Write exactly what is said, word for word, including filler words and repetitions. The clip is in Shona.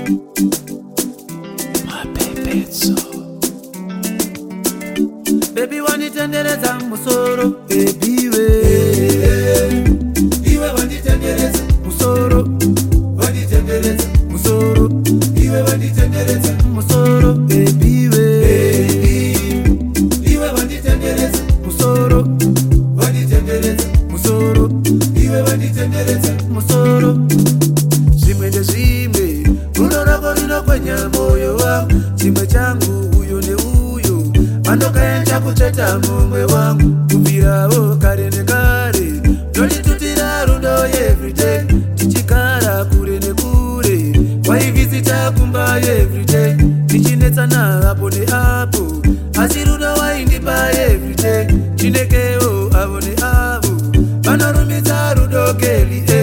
Mapepetso. Baby wanitendereza musoro, baby we. Iwe wanitendereza Musoro, wanitendereza musoro, iwe wanitendereza musoro, baby we. iwe wanitendereza Musoro, wanitendereza musoro, iwe wanitendereza musoro. Zimwe nde zimwe, rudo rako rinokwenya moyo wangu. Chimwe changu uyo ne uyo, anokaenda kucheta mumwe wangu. Kubirawo kare nekare, nolitutira rudo everyday. Tichikara kure nekure, waivisita kumba everyday. Tichinetsana apo ne apo, asi rudo waindipa everyday. Chinekeo avo ne avo, vanorumidza rudo keli